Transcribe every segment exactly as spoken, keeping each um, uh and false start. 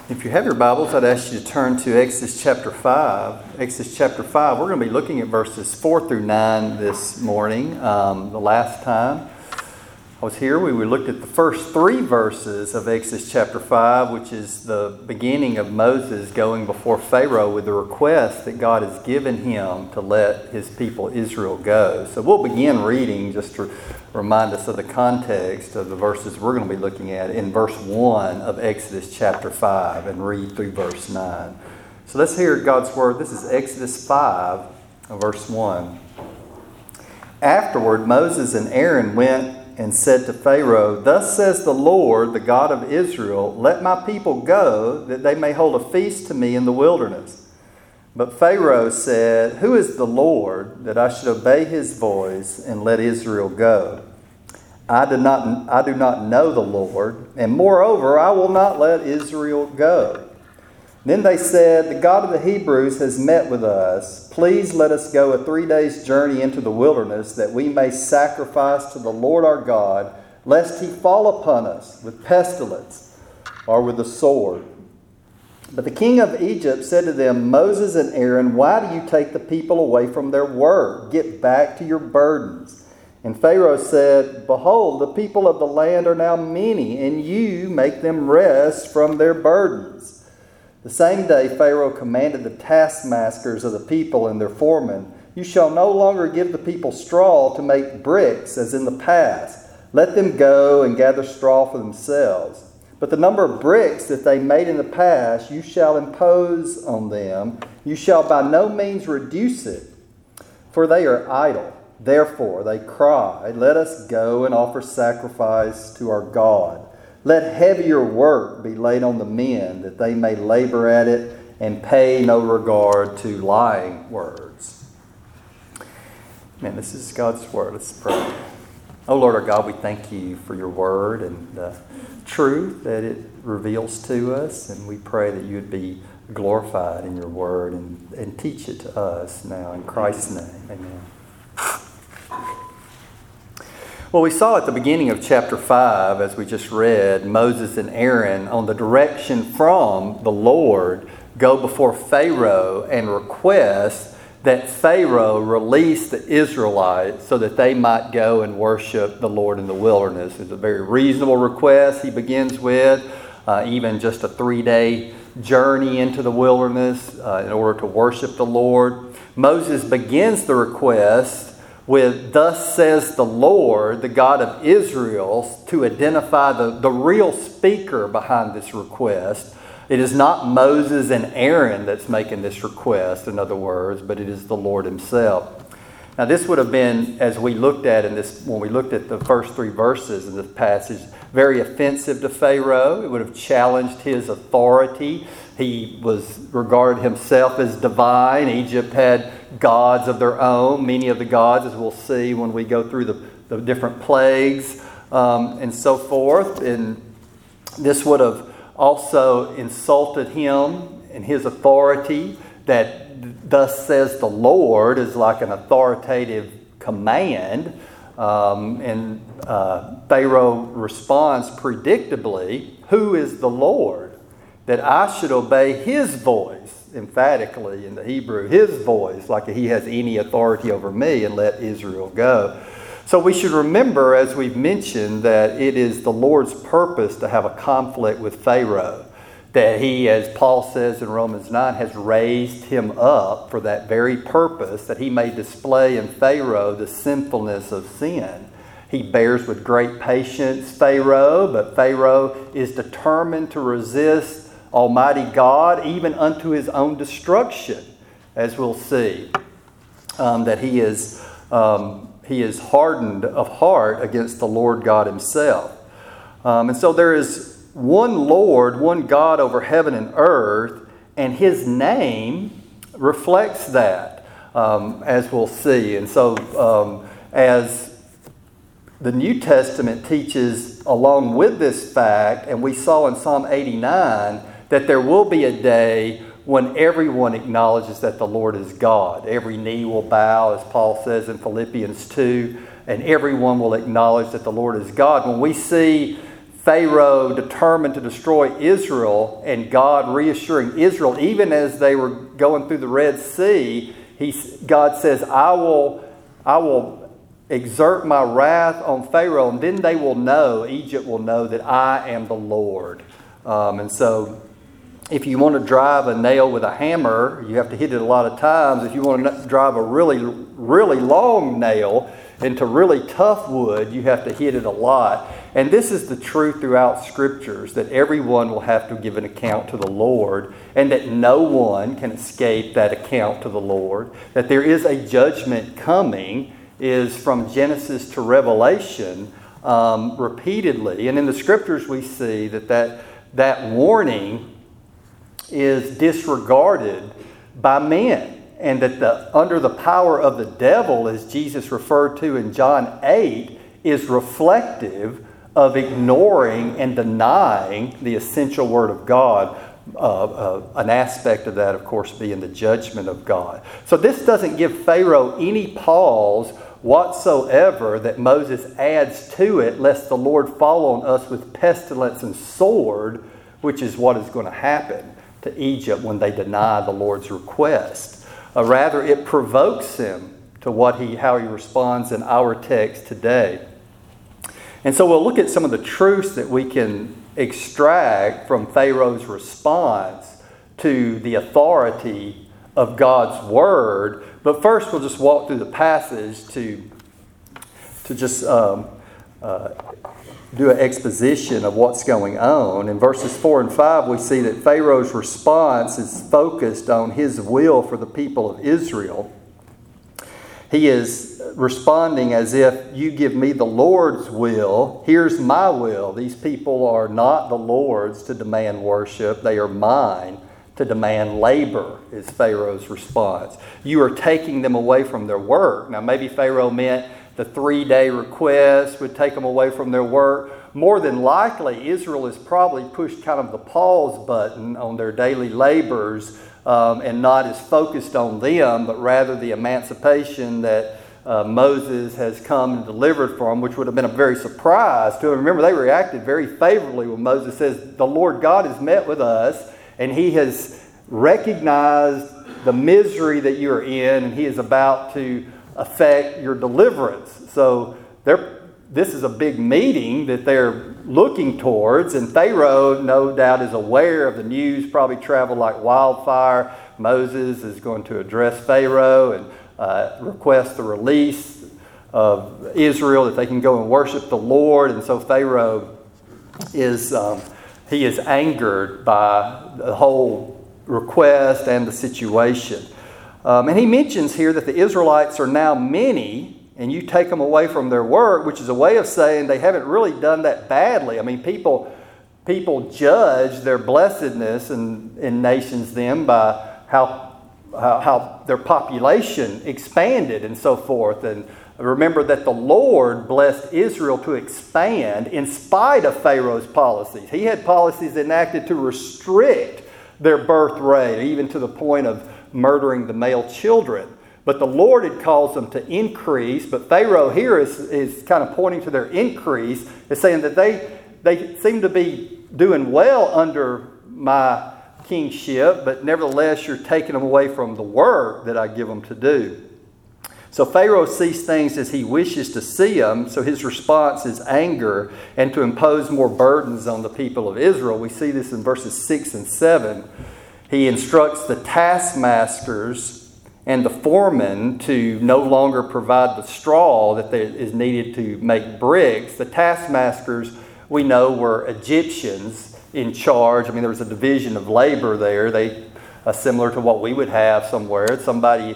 If you have your Bibles, I'd ask you to turn to Exodus chapter five. Exodus chapter five, we're going to be looking at verses four through nine this morning. Um, the last time I was here, we looked at the first three verses of Exodus chapter five, which is the beginning of Moses going before Pharaoh with the request that God has given him to let his people Israel go. So we'll begin reading just to remind us of the context of the verses we're going to be looking at in verse one of Exodus chapter five and read through verse nine. So let's hear God's word. This is Exodus five, verse one. Afterward, Moses and Aaron went and said to Pharaoh, "Thus says the Lord, the God of Israel, let my people go, that they may hold a feast to me in the wilderness." But Pharaoh said, "Who is the Lord, that I should obey his voice and let Israel go? I do not, I do not know the Lord, and moreover, I will not let Israel go." Then they said, "The God of the Hebrews has met with us. Please let us go a three days' journey into the wilderness, that we may sacrifice to the Lord our God, lest he fall upon us with pestilence or with the sword." But the king of Egypt said to them, "Moses and Aaron, why do you take the people away from their word? Get back to your burdens." And Pharaoh said, "Behold, the people of the land are now many, and you make them rest from their burdens." The same day Pharaoh commanded the taskmasters of the people and their foremen, "You shall no longer give the people straw to make bricks as in the past. Let them go and gather straw for themselves. But the number of bricks that they made in the past you shall impose on them. You shall by no means reduce it, for they are idle." Therefore they cried, "Let us go and offer sacrifice to our God. Let heavier work be laid on the men, that they may labor at it and pay no regard to lying words." Man, this is God's word. Let's pray. Oh Lord our God, we thank you for your word and the truth that it reveals to us. And we pray that you would be glorified in your word and, and teach it to us now. In Christ's name, amen. Well, we saw at the beginning of chapter five, as we just read, Moses and Aaron on the direction from the Lord go before Pharaoh and request that Pharaoh release the Israelites so that they might go and worship the Lord in the wilderness. It's a very reasonable request he begins with, uh, even just a three-day journey into the wilderness uh, in order to worship the Lord. Moses begins the request with, "Thus says the Lord, the God of Israel," to identify the, the real speaker behind this request. It is not Moses and Aaron that's making this request, in other words, but it is the Lord himself. Now this would have been, as we looked at in this, when we looked at the first three verses in this passage, very offensive to Pharaoh. It would have challenged his authority. He was regarded himself as divine. Egypt had gods of their own, many of the gods, as we'll see when we go through the, the different plagues um, and so forth. And this would have also insulted him and his authority, that "thus says the Lord" is like an authoritative command. Um, and uh, Pharaoh responds predictably, "Who is the Lord, that I should obey his voice," emphatically in the Hebrew, his voice, like he has any authority over me, "and let Israel go." So we should remember, as we've mentioned, that it is the Lord's purpose to have a conflict with Pharaoh. That he, as Paul says in Romans nine, has raised him up for that very purpose, that he may display in Pharaoh the sinfulness of sin. He bears with great patience Pharaoh, but Pharaoh is determined to resist Almighty God, even unto his own destruction, as we'll see. Um, that he is, um, he is hardened of heart against the Lord God himself. Um, and so there is one Lord, one God over heaven and earth, and his name reflects that, um, as we'll see. And so um, as the New Testament teaches along with this fact, and we saw in Psalm eighty-nine, that there will be a day when everyone acknowledges that the Lord is God. Every knee will bow, as Paul says in Philippians two, and everyone will acknowledge that the Lord is God. When we see Pharaoh determined to destroy Israel, and God reassuring Israel, even as they were going through the Red Sea, he, God says, I will, I will exert my wrath on Pharaoh, and then they will know, Egypt will know that I am the Lord. Um, and so if you want to drive a nail with a hammer, you have to hit it a lot of times. If you want to drive a really, really long nail into really tough wood, you have to hit it a lot. And this is the truth throughout Scriptures, that everyone will have to give an account to the Lord, and that no one can escape that account to the Lord. That there is a judgment coming is from Genesis to Revelation um, repeatedly. And in the Scriptures we see that that, that warning is disregarded by men, and that the under the power of the devil, as Jesus referred to in John eight, is reflective of ignoring and denying the essential Word of God. Uh, uh, an aspect of that, of course, being the judgment of God. So this doesn't give Pharaoh any pause whatsoever that Moses adds to it, lest the Lord fall on us with pestilence and sword, which is what is going to happen to Egypt when they deny the Lord's request. Uh, rather, it provokes him to what he, how he responds in our text today. And so we'll look at some of the truths that we can extract from Pharaoh's response to the authority of God's Word. But first we'll just walk through the passage to, to just um, uh, do an exposition of what's going on. In verses four and five, we see that Pharaoh's response is focused on his will for the people of Israel. He is responding as if, you give me the Lord's will, here's my will. These people are not the Lord's to demand worship, they are mine to demand labor, is Pharaoh's response. You are taking them away from their work. Now maybe Pharaoh meant the three-day request would take them away from their work. More than likely, Israel has probably pushed kind of the pause button on their daily labors um, and not as focused on them, but rather the emancipation that uh, Moses has come and delivered for them, which would have been a very surprise to them. Remember, they reacted very favorably when Moses says, the Lord God has met with us, and He has recognized the misery that you're in, and He is about to affect your deliverance. So they're, this is a big meeting that they're looking towards, and Pharaoh, no doubt, is aware of the news, probably traveled like wildfire. Moses is going to address Pharaoh and uh, request the release of Israel, that they can go and worship the Lord. And so Pharaoh is, um, he is angered by the whole request and the situation. Um, and he mentions here that the Israelites are now many, and you take them away from their work, which is a way of saying they haven't really done that badly. I mean, people people judge their blessedness in, in nations then by how, how, how their population expanded and so forth. And remember that the Lord blessed Israel to expand in spite of Pharaoh's policies. He had policies enacted to restrict their birth rate, even to the point of murdering the male children. But the Lord had caused them to increase. But Pharaoh here is, is kind of pointing to their increase, is saying that they, they seem to be doing well under my kingship, but nevertheless you're taking them away from the work that I give them to do. So Pharaoh sees things as he wishes to see them, so his response is anger and to impose more burdens on the people of Israel. We see this in verses six and seven. He instructs the taskmasters and the foreman to no longer provide the straw that is needed to make bricks. The taskmasters, we know, were Egyptians in charge. I mean, there was a division of labor there. They, uh, similar to what we would have somewhere. Somebody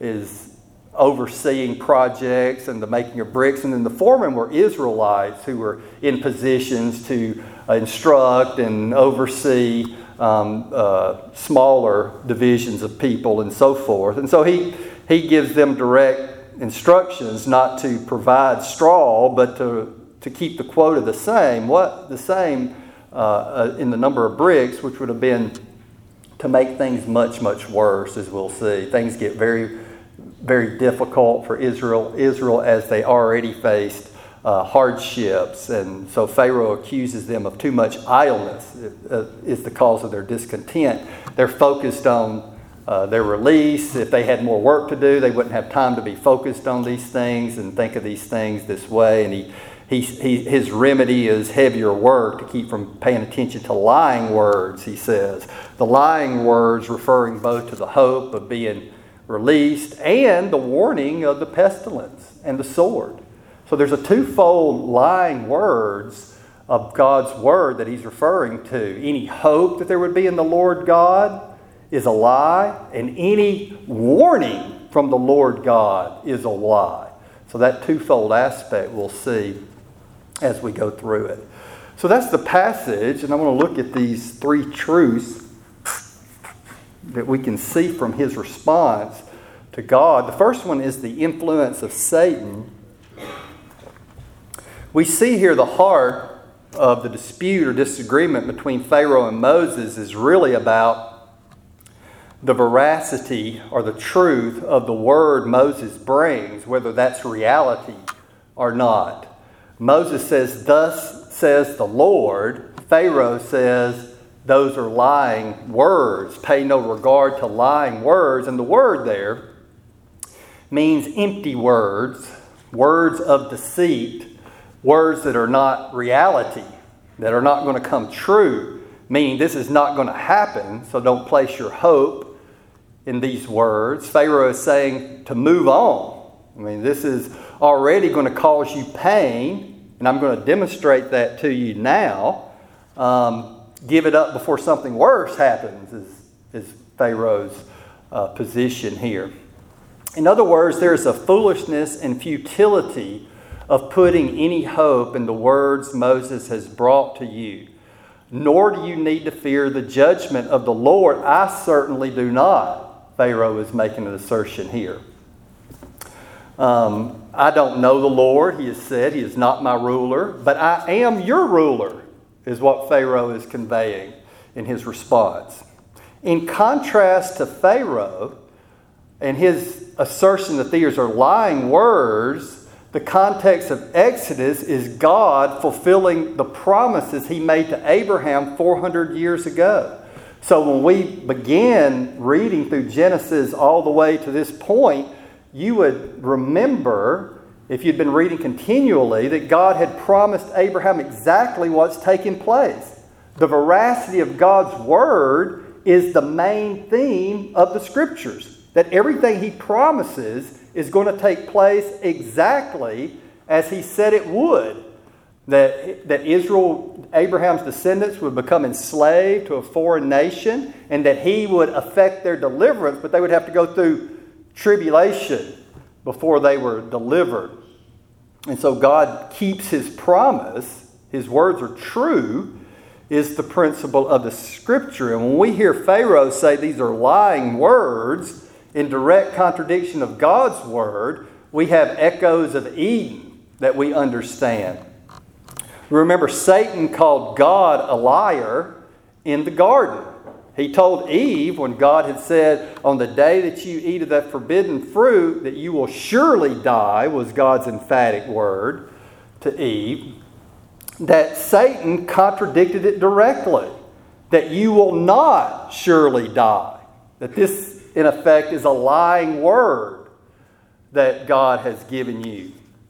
is overseeing projects and the making of bricks. And then the foremen were Israelites who were in positions to uh, instruct and oversee Um, uh, smaller divisions of people and so forth. And so he, he gives them direct instructions not to provide straw, but to, to keep the quota the same. What the same uh, uh, in the number of bricks, which would have been to make things much, much worse, as we'll see. Things get very, very difficult for Israel, Israel as they already faced uh, hardships. And so Pharaoh accuses them of too much idleness uh, is the cause of their discontent. They're focused on uh, their release. If they had more work to do, they wouldn't have time to be focused on these things and think of these things this way. And he, he, he his remedy is heavier work to keep from paying attention to lying words, he says. The lying words referring both to the hope of being released and the warning of the pestilence and the sword. So there's a twofold lying words of God's word that he's referring to. Any hope that there would be in the Lord God is a lie, and any warning from the Lord God is a lie. So that twofold aspect we'll see as we go through it. So that's the passage, and I want to look at these three truths that we can see from his response to God. The first one is the influence of Satan. We see here the heart of the dispute or disagreement between Pharaoh and Moses is really about the veracity or the truth of the word Moses brings, whether that's reality or not. Moses says, "Thus says the Lord." Pharaoh says, "Those are lying words. Pay no regard to lying words." And the word there means empty words, words of deceit, words that are not reality, that are not going to come true, meaning this is not going to happen, so don't place your hope in these words. Pharaoh is saying to move on. I mean, this is already going to cause you pain, and I'm going to demonstrate that to you now. Um, give it up before something worse happens is, is Pharaoh's uh, position here. In other words, there is a foolishness and futility of putting any hope in the words Moses has brought to you. Nor do you need to fear the judgment of the Lord. I certainly do not. Pharaoh is making an assertion here. Um, I don't know the Lord, he has said. He is not my ruler, but I am your ruler, is what Pharaoh is conveying in his response. In contrast to Pharaoh and his assertion that these are lying words, the context of Exodus is God fulfilling the promises he made to Abraham four hundred years ago. So when we begin reading through Genesis all the way to this point, you would remember, if you'd been reading continually, that God had promised Abraham exactly what's taking place. The veracity of God's word is the main theme of the Scriptures. That everything he promises is going to take place exactly as he said it would. That, that Israel, Abraham's descendants, would become enslaved to a foreign nation, and that he would affect their deliverance, but they would have to go through tribulation before they were delivered. And so God keeps his promise. His words are true, is the principle of the Scripture. And when we hear Pharaoh say these are lying words in direct contradiction of God's word, we have echoes of Eden that we understand. Remember, Satan called God a liar in the garden. He told Eve, when God had said, on the day that you eat of that forbidden fruit, that you will surely die, was God's emphatic word to Eve, that Satan contradicted it directly, that you will not surely die. That this, in effect, is a lying word that God has given you.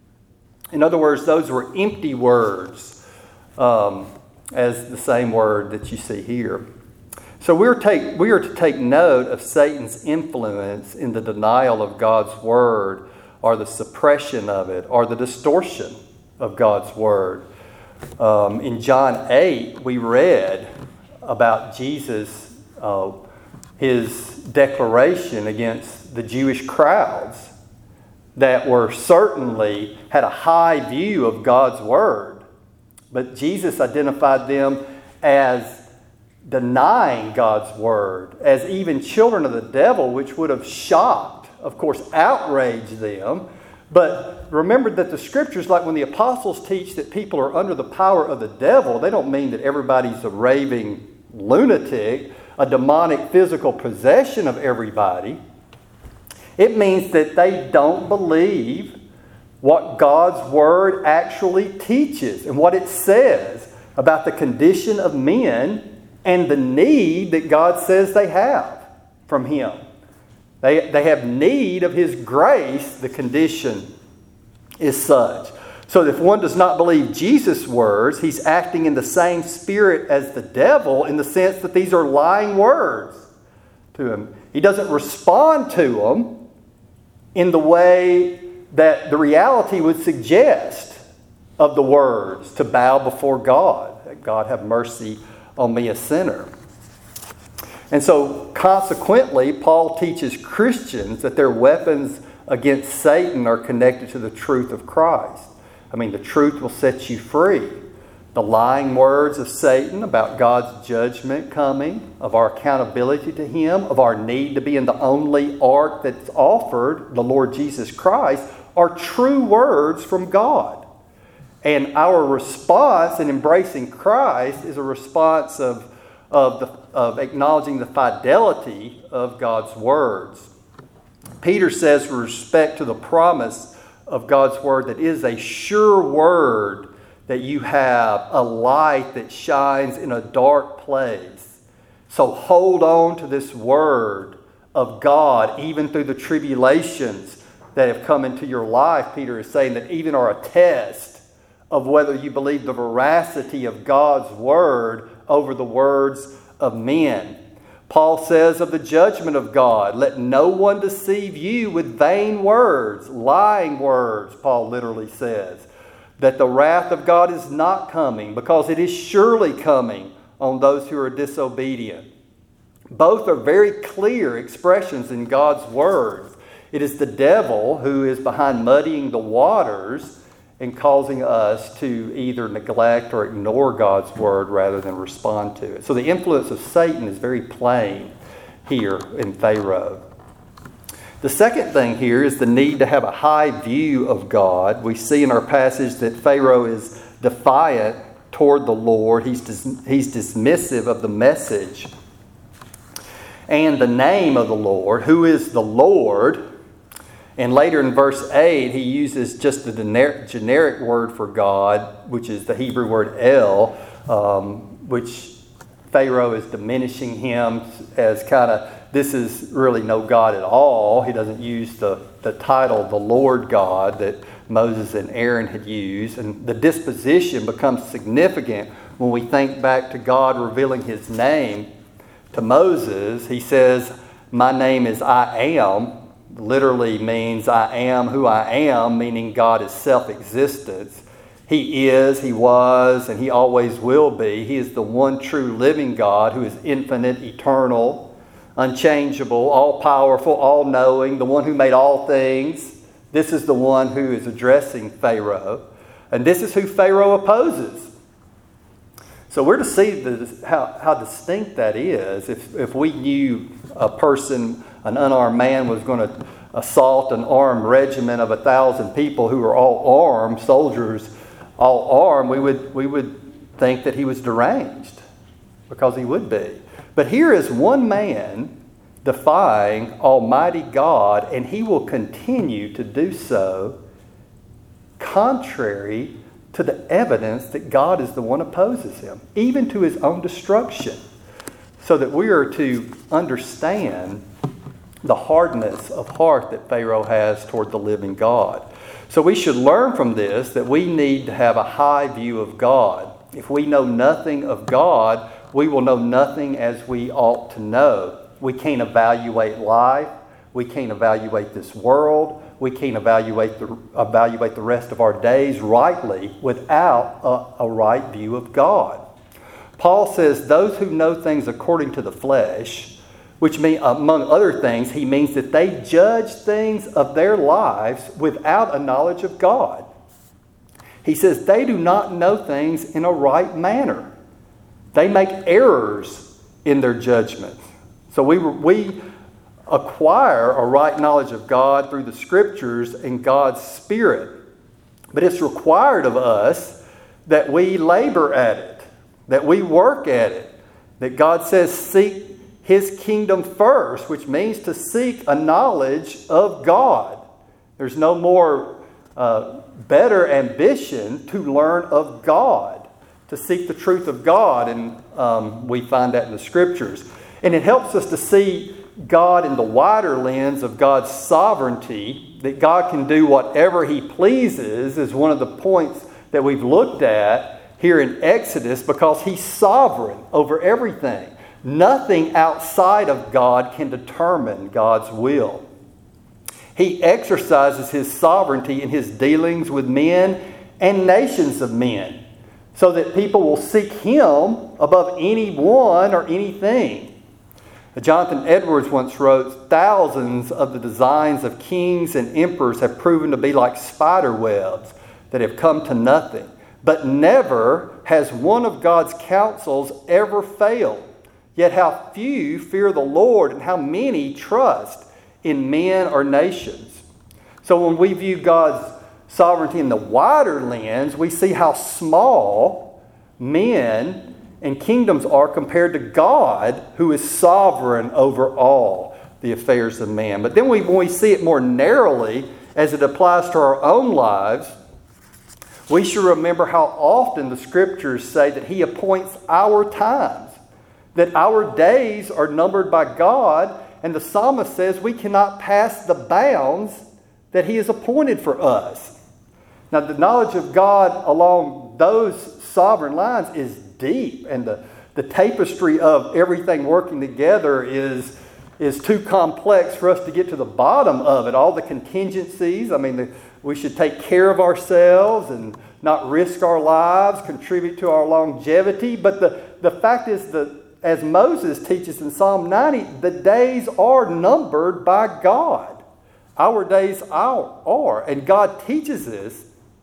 In other words, those were empty words, um, as the same word that you see here. So we're take, we are to take note of Satan's influence in the denial of God's word, or the suppression of it, or the distortion of God's word. Um, in John eight, we read about Jesus, uh, his declaration against the Jewish crowds that were certainly had a high view of God's word. But Jesus identified them as denying God's word, as even children of the devil, which would have shocked, of course, outraged them. But remember that the Scriptures, like when the apostles teach that people are under the power of the devil, they don't mean that everybody's a raving lunatic, a demonic physical possession of everybody. It means that they don't believe what God's Word actually teaches and what it says about the condition of men and the need that God says they have from Him. They, they have need of His grace. The condition is such. So if one does not believe Jesus' words, he's acting in the same spirit as the devil in the sense that these are lying words to him. He doesn't respond to them in the way that the reality would suggest of the words, to bow before God. That God have mercy on me, a sinner. And so consequently, Paul teaches Christians that their weapons against Satan are connected to the truth of Christ. I mean, the truth will set you free. The lying words of Satan about God's judgment coming, of our accountability to Him, of our need to be in the only ark that's offered, the Lord Jesus Christ, are true words from God. And our response in embracing Christ is a response of, of, the, of acknowledging the fidelity of God's words. Peter says with respect to the promise of God's Word that is a sure word, that you have a light that shines in a dark place. So hold on to this Word of God even through the tribulations that have come into your life. Peter is saying that even are a test of whether you believe the veracity of God's Word over the words of men. Paul says of the judgment of God, let no one deceive you with vain words, lying words, Paul literally says. That the wrath of God is not coming, because it is surely coming on those who are disobedient. Both are very clear expressions in God's words. It is the devil who is behind muddying the waters and causing us to either neglect or ignore God's Word rather than respond to it. So the influence of Satan is very plain here in Pharaoh. The second thing here is the need to have a high view of God. We see in our passage that Pharaoh is defiant toward the Lord. He's, dis- he's dismissive of the message and the name of the Lord. Who is the Lord? And later in verse eight, he uses just the generic, generic word for God, which is the Hebrew word El, um, which Pharaoh is diminishing him as kind of, this is really no God at all. He doesn't use the, the title, the Lord God, that Moses and Aaron had used. And the disposition becomes significant when we think back to God revealing His name to Moses. He says, my name is I Am. Literally means I am who I am, meaning God is self-existence. He is, He was, and He always will be. He is the one true living God who is infinite, eternal, unchangeable, all-powerful, all-knowing, the one who made all things. This is the one who is addressing Pharaoh. And this is who Pharaoh opposes. So we're to see the, how, how distinct that is. If, if we knew a person, an unarmed man, was going to assault an armed regiment of a thousand people who were all armed, soldiers all armed, we would, we would think that he was deranged, because he would be. But here is one man defying Almighty God, and he will continue to do so contrary to the evidence that God is the one who opposes him, even to his own destruction. So that we are to understand the hardness of heart that Pharaoh has toward the living God. So we should learn from this that we need to have a high view of God. If we know nothing of God, we will know nothing as we ought to know. We can't evaluate life. We can't evaluate this world. We can't evaluate the, evaluate the rest of our days rightly without a, a right view of God. Paul says those who know things according to the flesh, which mean, among other things, he means that they judge things of their lives without a knowledge of God. He says they do not know things in a right manner. They make errors in their judgment. So we, we acquire a right knowledge of God through the Scriptures and God's Spirit. But it's required of us that we labor at it, that we work at it, that God says seek His kingdom first, which means to seek a knowledge of God. There's no more uh, better ambition to learn of God, to seek the truth of God. And um, we find that in the Scriptures. And it helps us to see God in the wider lens of God's sovereignty, that God can do whatever He pleases, is one of the points that we've looked at here in Exodus, because He's sovereign over everything. Nothing outside of God can determine God's will. He exercises His sovereignty in His dealings with men and nations of men, so that people will seek Him above anyone or anything. Jonathan Edwards once wrote, "Thousands of the designs of kings and emperors have proven to be like spider webs that have come to nothing. But never has one of God's counsels ever failed. Yet how few fear the Lord, and how many trust in men or nations." So when we view God's sovereignty in the wider lens, we see how small men and kingdoms are compared to God, who is sovereign over all the affairs of man. But then we, when we see it more narrowly, as it applies to our own lives, we should remember how often the Scriptures say that He appoints our times, that our days are numbered by God, and the psalmist says we cannot pass the bounds that He has appointed for us. Now, the knowledge of God along those sovereign lines is deep, and the, the tapestry of everything working together is, is too complex for us to get to the bottom of it. All the contingencies, I mean, the, we should take care of ourselves and not risk our lives, contribute to our longevity. But the, the fact is that, as Moses teaches in Psalm ninety, the days are numbered by God. Our days are, are. And God teaches us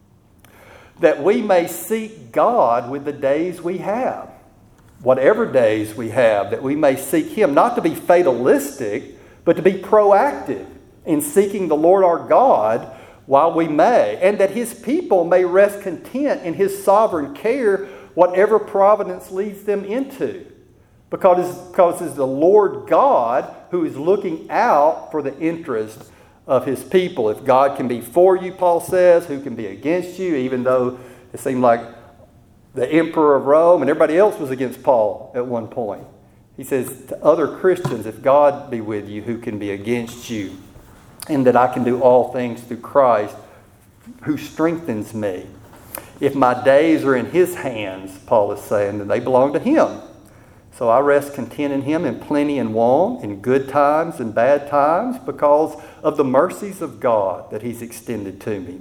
that we may seek God with the days we have. Whatever days we have, that we may seek Him, not to be fatalistic, but to be proactive in seeking the Lord our God while we may, and that His people may rest content in His sovereign care, whatever providence leads them into. Because, because it's the Lord God who is looking out for the interest of His people. If God can be for you, Paul says, who can be against you? Even though it seemed like the emperor of Rome and everybody else was against Paul at one point. He says to other Christians, if God be with you, who can be against you? And that I can do all things through Christ who strengthens me. If my days are in His hands, Paul is saying, then they belong to Him. So I rest content in Him in plenty and want, in good times and bad times, because of the mercies of God that He's extended to me.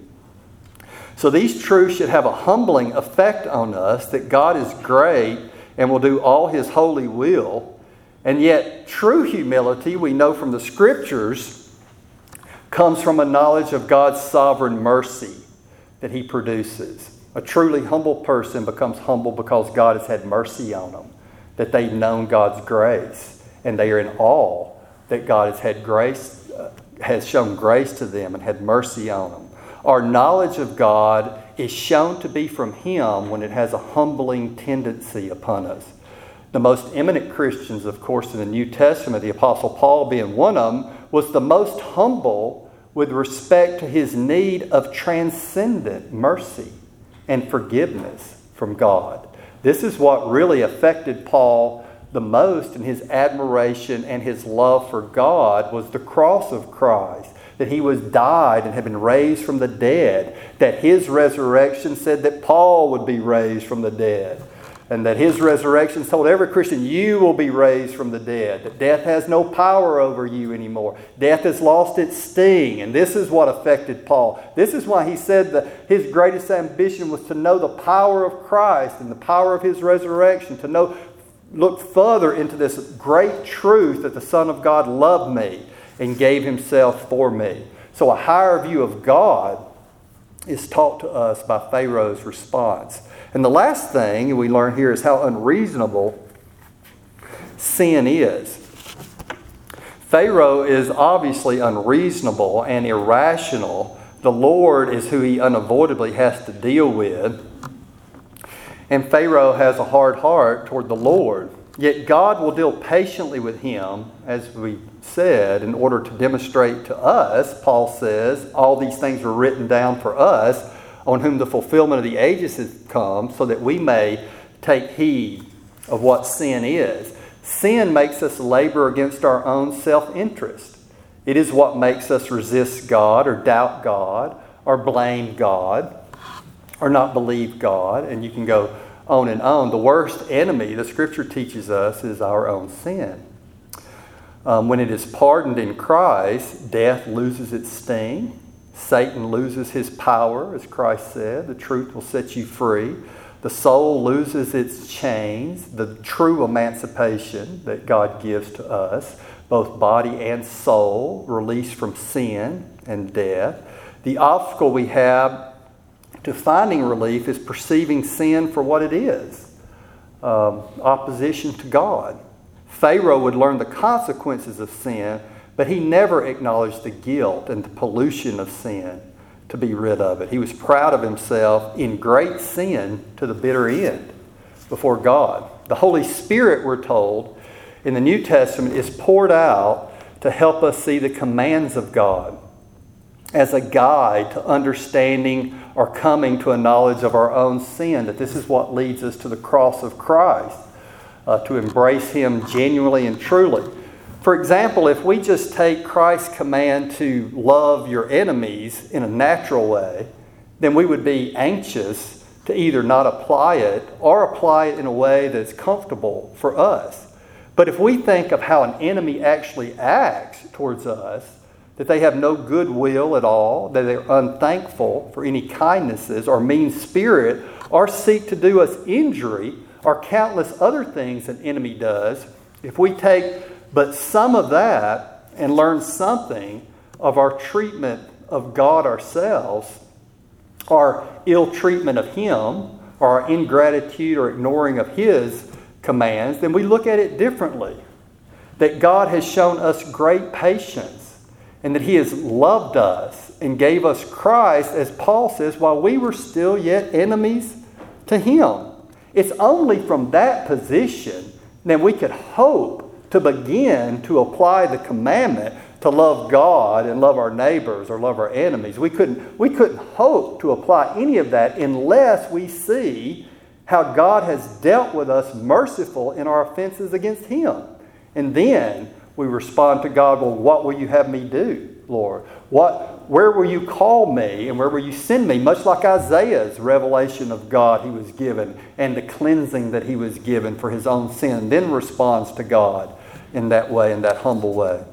So these truths should have a humbling effect on us, that God is great and will do all His holy will. And yet true humility, we know from the Scriptures, comes from a knowledge of God's sovereign mercy that He produces. A truly humble person becomes humble because God has had mercy on them, that they've known God's grace, and they are in awe that God has had grace, uh, has shown grace to them and had mercy on them. Our knowledge of God is shown to be from Him when it has a humbling tendency upon us. The most eminent Christians, of course, in the New Testament, the Apostle Paul being one of them, was the most humble with respect to his need of transcendent mercy and forgiveness from God. This is what really affected Paul the most in his admiration and his love for God, was the cross of Christ. That He was died and had been raised from the dead. That His resurrection said that Paul would be raised from the dead. And that His resurrection told every Christian, you will be raised from the dead. That death has no power over you anymore. Death has lost its sting. And this is what affected Paul. This is why he said that his greatest ambition was to know the power of Christ and the power of His resurrection. To know, look further into this great truth that the Son of God loved me and gave Himself for me. So a higher view of God is taught to us by Pharaoh's response. And the last thing we learn here is how unreasonable sin is. Pharaoh is obviously unreasonable and irrational. The Lord is who he unavoidably has to deal with. And Pharaoh has a hard heart toward the Lord. Yet God will deal patiently with him, as we said, in order to demonstrate to us, Paul says, all these things were written down for us, on whom the fulfillment of the ages has come, so that we may take heed of what sin is. Sin makes us labor against our own self-interest. It is what makes us resist God or doubt God or blame God or not believe God. And you can go on and on. The worst enemy, the Scripture teaches us, is our own sin. Um, when it is pardoned in Christ, death loses its sting. Satan loses his power, as Christ said. The truth will set you free. The soul loses its chains, the true emancipation that God gives to us, both body and soul, released from sin and death. The obstacle we have to finding relief is perceiving sin for what it is, um, opposition to God. Pharaoh would learn the consequences of sin, but he never acknowledged the guilt and the pollution of sin to be rid of it. He was proud of himself in great sin to the bitter end before God. The Holy Spirit, we're told, in the New Testament is poured out to help us see the commands of God as a guide to understanding or coming to a knowledge of our own sin, that this is what leads us to the cross of Christ, uh, to embrace Him genuinely and truly. For example, if we just take Christ's command to love your enemies in a natural way, then we would be anxious to either not apply it or apply it in a way that's comfortable for us. But if we think of how an enemy actually acts towards us, that they have no goodwill at all, that they're unthankful for any kindnesses or mean spirit, or seek to do us injury, or countless other things an enemy does, if we take but some of that and learn something of our treatment of God ourselves, our ill treatment of Him, or our ingratitude or ignoring of His commands, then we look at it differently. That God has shown us great patience, and that He has loved us and gave us Christ, as Paul says, while we were still yet enemies to Him. It's only from that position that we could hope to begin to apply the commandment to love God and love our neighbors or love our enemies. We couldn't, we couldn't hope to apply any of that unless we see how God has dealt with us merciful in our offenses against Him. And then we respond to God, well, what will you have me do, Lord? What, where will you call me and where will you send me? Much like Isaiah's revelation of God he was given and the cleansing that he was given for his own sin, then responds to God in that way, in that humble way.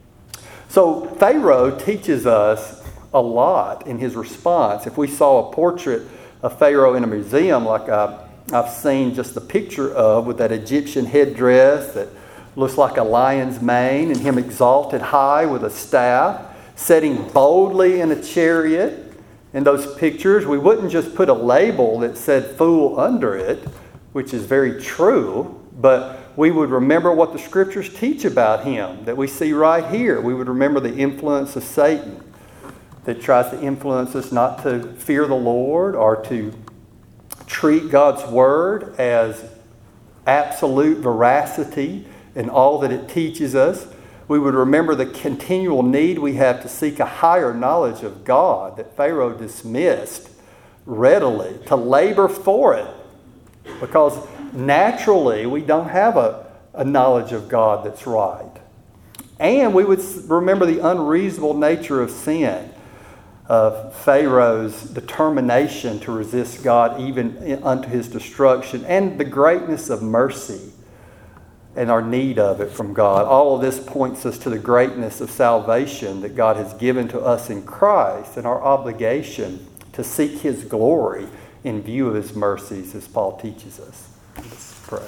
So Pharaoh teaches us a lot in his response. If we saw a portrait of Pharaoh in a museum like I, I've seen just the picture of, with that Egyptian headdress that looks like a lion's mane, and him exalted high with a staff, sitting boldly in a chariot. In those pictures, we wouldn't just put a label that said fool under it, which is very true, but we would remember what the Scriptures teach about him that we see right here. We would remember the influence of Satan that tries to influence us not to fear the Lord or to treat God's Word as absolute veracity in all that it teaches us. We would remember the continual need we have to seek a higher knowledge of God that Pharaoh dismissed readily, to labor for it, because naturally we don't have a, a knowledge of God that's right. And we would remember the unreasonable nature of sin, of Pharaoh's determination to resist God even unto his destruction, and the greatness of mercy and our need of it from God. All of this points us to the greatness of salvation that God has given to us in Christ, and our obligation to seek His glory in view of His mercies, as Paul teaches us. Let's pray.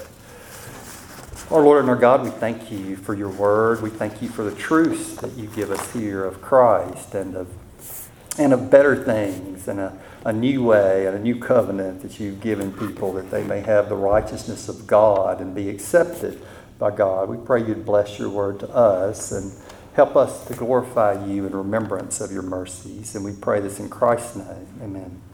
Our Lord and our God, we thank You for Your Word. We thank You for the truths that You give us here of Christ and of and of better things and a, a new way and a new covenant that You've given people, that they may have the righteousness of God and be accepted by God. We pray You'd bless Your Word to us and help us to glorify You in remembrance of Your mercies. And we pray this in Christ's name. Amen.